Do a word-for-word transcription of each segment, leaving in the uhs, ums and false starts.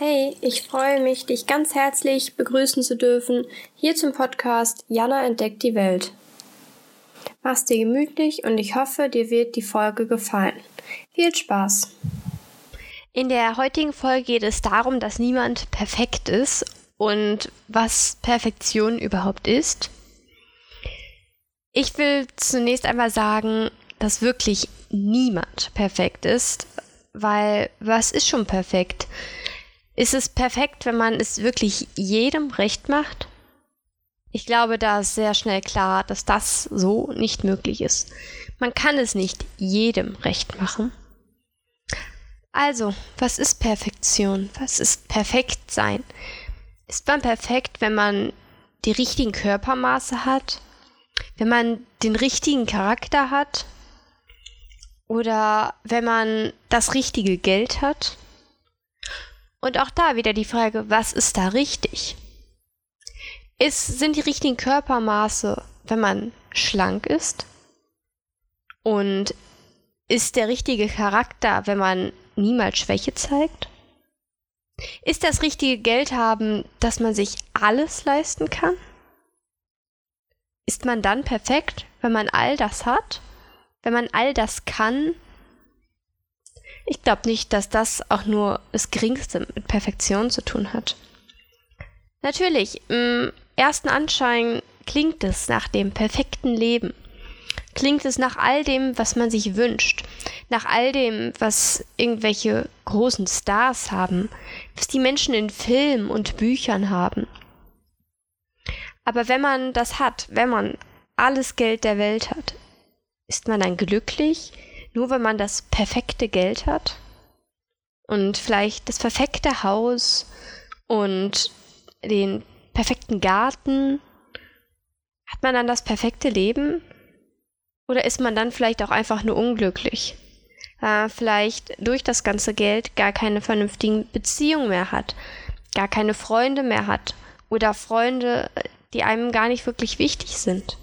Hey, ich freue mich, dich ganz herzlich begrüßen zu dürfen, hier zum Podcast Jana entdeckt die Welt. Mach's dir gemütlich und ich hoffe, dir wird die Folge gefallen. Viel Spaß! In der heutigen Folge geht es darum, dass niemand perfekt ist und was Perfektion überhaupt ist. Ich will zunächst einmal sagen, dass wirklich niemand perfekt ist, weil was ist schon perfekt? Ist es perfekt, wenn man es wirklich jedem recht macht? Ich glaube, da ist sehr schnell klar, dass das so nicht möglich ist. Man kann es nicht jedem recht machen. Also, was ist Perfektion? Was ist perfekt sein? Ist man perfekt, wenn man die richtigen Körpermaße hat? Wenn man den richtigen Charakter hat? Oder wenn man das richtige Geld hat? Und auch da wieder die Frage, was ist da richtig? Ist, sind die richtigen Körpermaße, wenn man schlank ist? Und ist der richtige Charakter, wenn man niemals Schwäche zeigt? Ist das richtige Geld haben, dass man sich alles leisten kann? Ist man dann perfekt, wenn man all das hat? Wenn man all das kann? Ich glaube nicht, dass das auch nur das Geringste mit Perfektion zu tun hat. Natürlich, im ersten Anschein klingt es nach dem perfekten Leben. Klingt es nach all dem, was man sich wünscht. Nach all dem, was irgendwelche großen Stars haben. Was die Menschen in Filmen und Büchern haben. Aber wenn man das hat, wenn man alles Geld der Welt hat, ist man dann glücklich? Nur wenn man das perfekte Geld hat und vielleicht das perfekte Haus und den perfekten Garten, hat man dann das perfekte Leben? Oder ist man dann vielleicht auch einfach nur unglücklich? Äh, vielleicht durch das ganze Geld gar keine vernünftigen Beziehungen mehr hat, gar keine Freunde mehr hat oder Freunde, die einem gar nicht wirklich wichtig sind.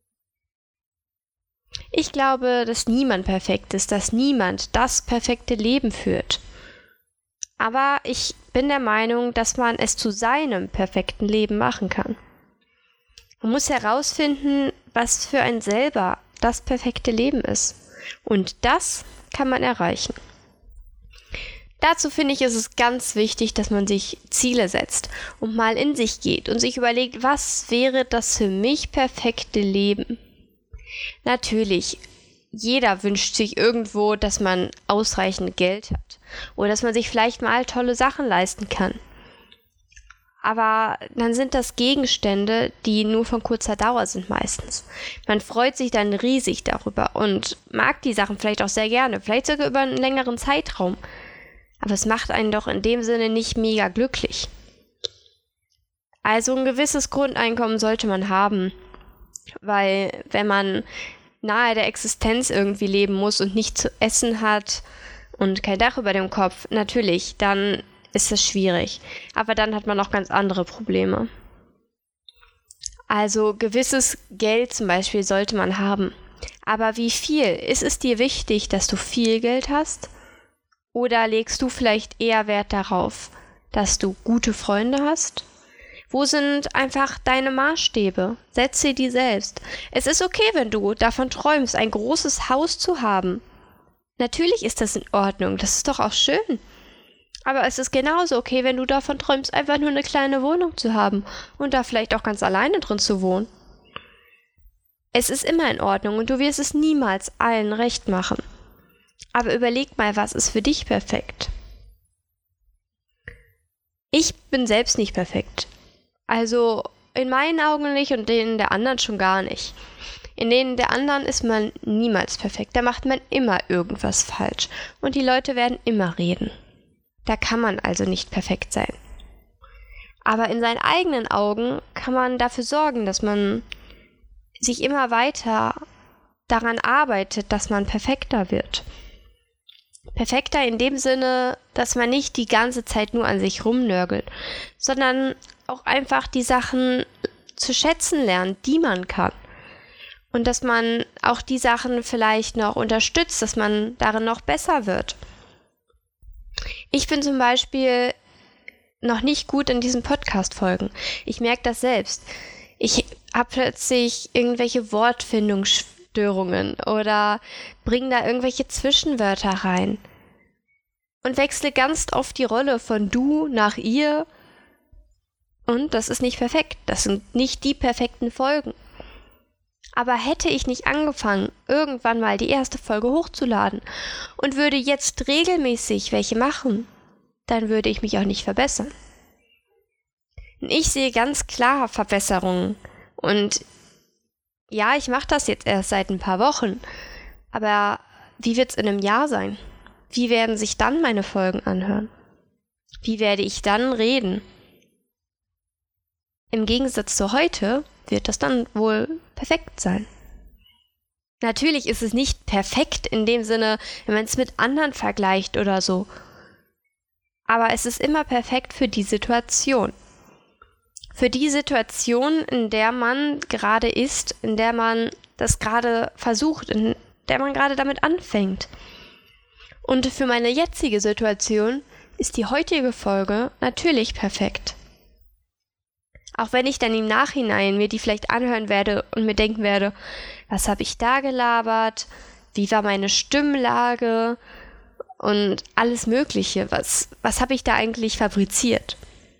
Ich glaube, dass niemand perfekt ist, dass niemand das perfekte Leben führt. Aber ich bin der Meinung, dass man es zu seinem perfekten Leben machen kann. Man muss herausfinden, was für einen selber das perfekte Leben ist. Und das kann man erreichen. Dazu finde ich, ist es ganz wichtig, dass man sich Ziele setzt und mal in sich geht und sich überlegt, was wäre das für mich perfekte Leben? Natürlich, jeder wünscht sich irgendwo, dass man ausreichend Geld hat oder dass man sich vielleicht mal tolle Sachen leisten kann. Aber dann sind das Gegenstände, die nur von kurzer Dauer sind meistens. Man freut sich dann riesig darüber und mag die Sachen vielleicht auch sehr gerne, vielleicht sogar über einen längeren Zeitraum. Aber es macht einen doch in dem Sinne nicht mega glücklich. Also ein gewisses Grundeinkommen sollte man haben. Weil wenn man nahe der Existenz irgendwie leben muss und nichts zu essen hat und kein Dach über dem Kopf, natürlich, dann ist es schwierig. Aber dann hat man auch ganz andere Probleme. Also gewisses Geld zum Beispiel sollte man haben. Aber wie viel? Ist es dir wichtig, dass du viel Geld hast? Oder legst du vielleicht eher Wert darauf, dass du gute Freunde hast? Wo sind einfach deine Maßstäbe? Setze die selbst. Es ist okay, wenn du davon träumst, ein großes Haus zu haben. Natürlich ist das in Ordnung, das ist doch auch schön. Aber es ist genauso okay, wenn du davon träumst, einfach nur eine kleine Wohnung zu haben und da vielleicht auch ganz alleine drin zu wohnen. Es ist immer in Ordnung und du wirst es niemals allen recht machen. Aber überleg mal, was ist für dich perfekt? Ich bin selbst nicht perfekt. Also in meinen Augen nicht und denen der anderen schon gar nicht. In denen der anderen ist man niemals perfekt. Da macht man immer irgendwas falsch. Und die Leute werden immer reden. Da kann man also nicht perfekt sein. Aber in seinen eigenen Augen kann man dafür sorgen, dass man sich immer weiter daran arbeitet, dass man perfekter wird. Perfekter in dem Sinne, dass man nicht die ganze Zeit nur an sich rumnörgelt, sondern auch einfach die Sachen zu schätzen lernt, die man kann. Und dass man auch die Sachen vielleicht noch unterstützt, dass man darin noch besser wird. Ich bin zum Beispiel noch nicht gut in diesen Podcast-Folgen. Ich merke das selbst. Ich habe plötzlich irgendwelche Wortfindungsstörungen oder bringe da irgendwelche Zwischenwörter rein und wechsle ganz oft die Rolle von du nach ihr. Und das ist nicht perfekt. Das sind nicht die perfekten Folgen. Aber hätte ich nicht angefangen, irgendwann mal die erste Folge hochzuladen und würde jetzt regelmäßig welche machen, dann würde ich mich auch nicht verbessern. Ich sehe ganz klar Verbesserungen. Und ja, ich mache das jetzt erst seit ein paar Wochen. Aber wie wird es in einem Jahr sein? Wie werden sich dann meine Folgen anhören? Wie werde ich dann reden? Im Gegensatz zu heute wird das dann wohl perfekt sein. Natürlich ist es nicht perfekt in dem Sinne, wenn man es mit anderen vergleicht oder so. Aber es ist immer perfekt für die Situation. Für die Situation, in der man gerade ist, in der man das gerade versucht, in der man gerade damit anfängt. Und für meine jetzige Situation ist die heutige Folge natürlich perfekt. Auch wenn ich dann im Nachhinein mir die vielleicht anhören werde und mir denken werde, was habe ich da gelabert, wie war meine Stimmlage und alles Mögliche, was, was habe ich da eigentlich fabriziert.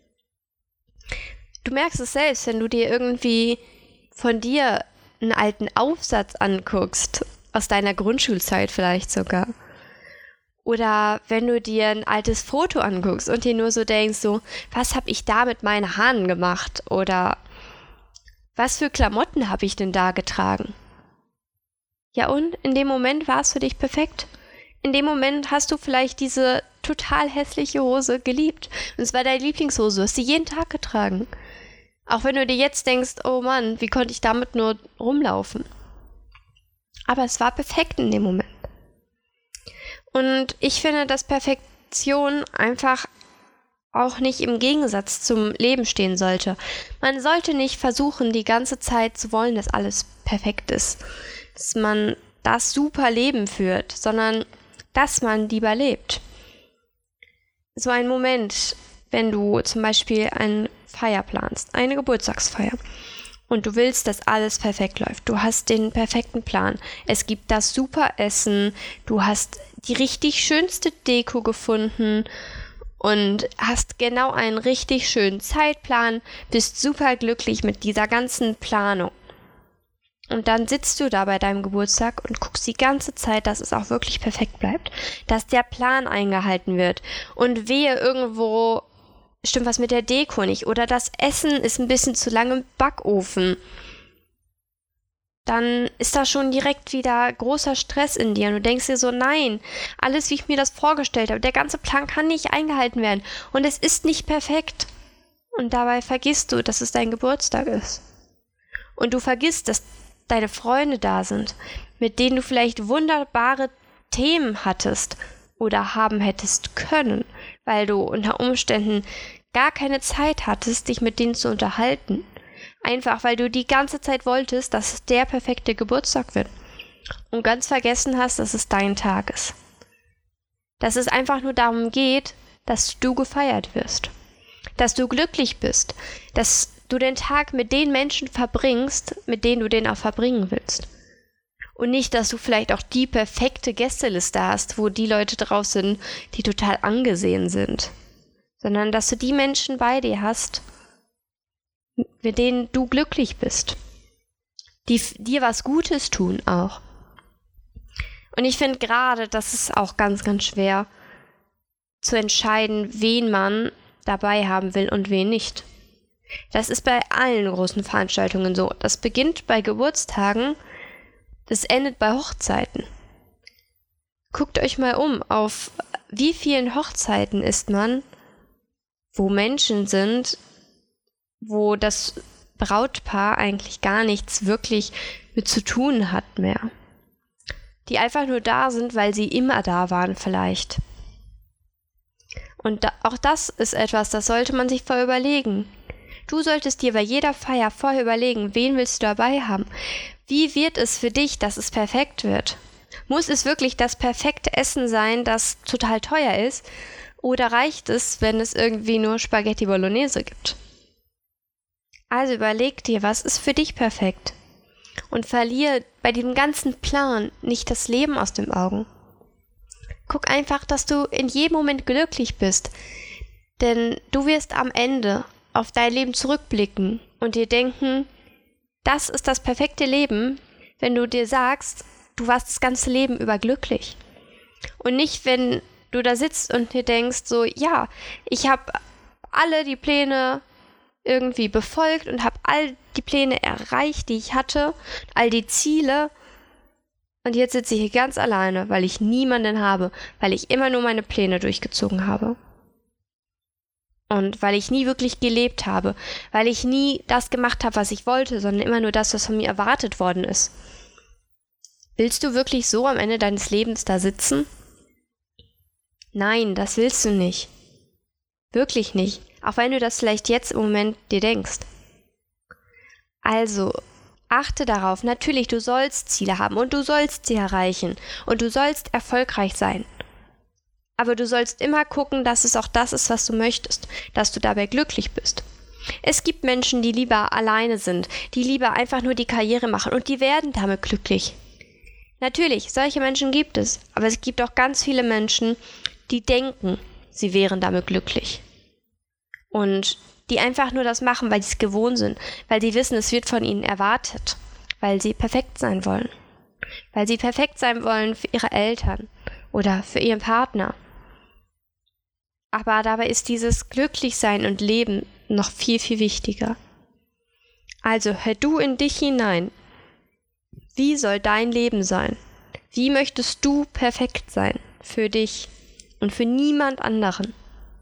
Du merkst es selbst, wenn du dir irgendwie von dir einen alten Aufsatz anguckst, aus deiner Grundschulzeit vielleicht sogar. Oder wenn du dir ein altes Foto anguckst und dir nur so denkst, so, was habe ich da mit meinen Haaren gemacht? Oder was für Klamotten habe ich denn da getragen? Ja und? In dem Moment war es für dich perfekt. In dem Moment hast du vielleicht diese total hässliche Hose geliebt. Und es war deine Lieblingshose, du hast sie jeden Tag getragen. Auch wenn du dir jetzt denkst, oh Mann, wie konnte ich damit nur rumlaufen? Aber es war perfekt in dem Moment. Und ich finde, dass Perfektion einfach auch nicht im Gegensatz zum Leben stehen sollte. Man sollte nicht versuchen, die ganze Zeit zu wollen, dass alles perfekt ist. Dass man das super Leben führt, sondern dass man lieber lebt. So ein Moment, wenn du zum Beispiel eine Feier planst, eine Geburtstagsfeier. Und du willst, dass alles perfekt läuft. Du hast den perfekten Plan. Es gibt das super Essen. Du hast die richtig schönste Deko gefunden und hast genau einen richtig schönen Zeitplan. Bist super glücklich mit dieser ganzen Planung. Und dann sitzt du da bei deinem Geburtstag und guckst die ganze Zeit, dass es auch wirklich perfekt bleibt. Dass der Plan eingehalten wird. Und wehe irgendwo stimmt was mit der Deko nicht oder das Essen ist ein bisschen zu lange im Backofen, dann ist da schon direkt wieder großer Stress in dir und du denkst dir so, nein, alles wie ich mir das vorgestellt habe, der ganze Plan kann nicht eingehalten werden und es ist nicht perfekt. Und dabei vergisst du, dass es dein Geburtstag ist. Und du vergisst, dass deine Freunde da sind, mit denen du vielleicht wunderbare Themen hattest oder haben hättest können, weil du unter Umständen gar keine Zeit hattest, dich mit denen zu unterhalten. Einfach, weil du die ganze Zeit wolltest, dass es der perfekte Geburtstag wird. Und ganz vergessen hast, dass es dein Tag ist. Dass es einfach nur darum geht, dass du gefeiert wirst. Dass du glücklich bist. Dass du den Tag mit den Menschen verbringst, mit denen du den auch verbringen willst. Und nicht, dass du vielleicht auch die perfekte Gästeliste hast, wo die Leute drauf sind, die total angesehen sind. Sondern, dass du die Menschen bei dir hast, mit denen du glücklich bist. Die f- dir was Gutes tun auch. Und ich finde gerade, das ist auch ganz, ganz schwer zu entscheiden, wen man dabei haben will und wen nicht. Das ist bei allen großen Veranstaltungen so. Das beginnt bei Geburtstagen, das endet bei Hochzeiten. Guckt euch mal um, auf wie vielen Hochzeiten ist man, wo Menschen sind, wo das Brautpaar eigentlich gar nichts wirklich mit zu tun hat mehr. Die einfach nur da sind, weil sie immer da waren vielleicht. Und da, auch das ist etwas, das sollte man sich vorher überlegen. Du solltest dir bei jeder Feier vorher überlegen, wen willst du dabei haben? Wie wird es für dich, dass es perfekt wird? Muss es wirklich das perfekte Essen sein, das total teuer ist? Oder reicht es, wenn es irgendwie nur Spaghetti Bolognese gibt? Also überleg dir, was ist für dich perfekt? Und verlier bei diesem ganzen Plan nicht das Leben aus den Augen. Guck einfach, dass du in jedem Moment glücklich bist, denn du wirst am Ende auf dein Leben zurückblicken und dir denken, das ist das perfekte Leben, wenn du dir sagst, du warst das ganze Leben über glücklich. Und nicht, wenn du da sitzt und dir denkst, so, ja, ich habe alle die Pläne irgendwie befolgt und habe all die Pläne erreicht, die ich hatte, all die Ziele. Und jetzt sitze ich hier ganz alleine, weil ich niemanden habe, weil ich immer nur meine Pläne durchgezogen habe. Und weil ich nie wirklich gelebt habe, weil ich nie das gemacht habe, was ich wollte, sondern immer nur das, was von mir erwartet worden ist. Willst du wirklich so am Ende deines Lebens da sitzen? Nein, das willst du nicht. Wirklich nicht. Auch wenn du das vielleicht jetzt im Moment dir denkst. Also, achte darauf, natürlich, du sollst Ziele haben und du sollst sie erreichen und du sollst erfolgreich sein. Aber du sollst immer gucken, dass es auch das ist, was du möchtest, dass du dabei glücklich bist. Es gibt Menschen, die lieber alleine sind, die lieber einfach nur die Karriere machen und die werden damit glücklich. Natürlich, solche Menschen gibt es, aber es gibt auch ganz viele Menschen, die denken, sie wären damit glücklich. Und die einfach nur das machen, weil sie es gewohnt sind, weil sie wissen, es wird von ihnen erwartet, weil sie perfekt sein wollen. Weil sie perfekt sein wollen für ihre Eltern oder für ihren Partner. Aber dabei ist dieses Glücklichsein und Leben noch viel, viel wichtiger. Also hör du in dich hinein. Wie soll dein Leben sein? Wie möchtest du perfekt sein für dich und für niemand anderen?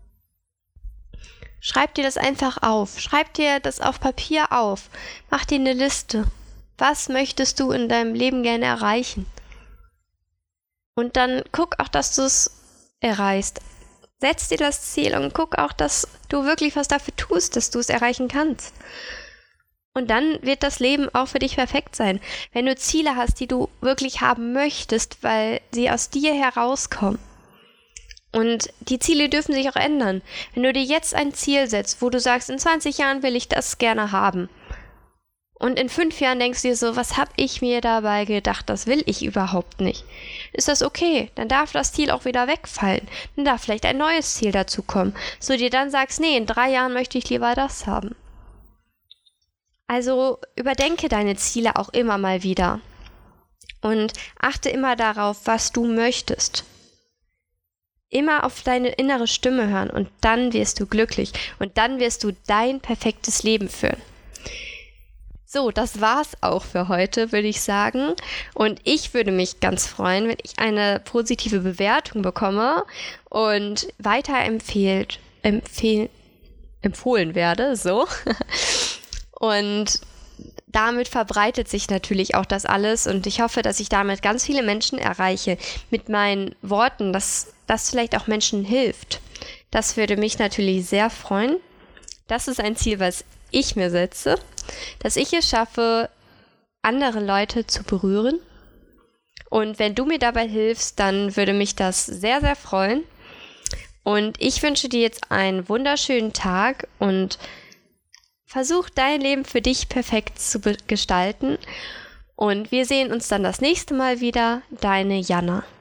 Schreib dir das einfach auf. Schreib dir das auf Papier auf. Mach dir eine Liste. Was möchtest du in deinem Leben gerne erreichen? Und dann guck auch, dass du es erreichst. Setz dir das Ziel und guck auch, dass du wirklich was dafür tust, dass du es erreichen kannst. Und dann wird das Leben auch für dich perfekt sein. Wenn du Ziele hast, die du wirklich haben möchtest, weil sie aus dir herauskommen. Und die Ziele dürfen sich auch ändern. Wenn du dir jetzt ein Ziel setzt, wo du sagst, in zwanzig Jahren will ich das gerne haben. Und in fünf Jahren denkst du dir so, was habe ich mir dabei gedacht, das will ich überhaupt nicht. Ist das okay? Dann darf das Ziel auch wieder wegfallen. Dann darf vielleicht ein neues Ziel dazu kommen. So dir dann sagst, nee, in drei Jahren möchte ich lieber das haben. Also überdenke deine Ziele auch immer mal wieder. Und achte immer darauf, was du möchtest. Immer auf deine innere Stimme hören und dann wirst du glücklich und dann wirst du dein perfektes Leben führen. So, das war's auch für heute, würde ich sagen. Und ich würde mich ganz freuen, wenn ich eine positive Bewertung bekomme und weiterempfehlt, empfehl, empfohlen werde, so. Und damit verbreitet sich natürlich auch das alles und ich hoffe, dass ich damit ganz viele Menschen erreiche mit meinen Worten, dass das vielleicht auch Menschen hilft. Das würde mich natürlich sehr freuen. Das ist ein Ziel, was ich mir setze, dass ich es schaffe, andere Leute zu berühren. Und wenn du mir dabei hilfst, dann würde mich das sehr, sehr freuen. Und ich wünsche dir jetzt einen wunderschönen Tag und versuch dein Leben für dich perfekt zu be- gestalten. Und wir sehen uns dann das nächste Mal wieder. Deine Jana.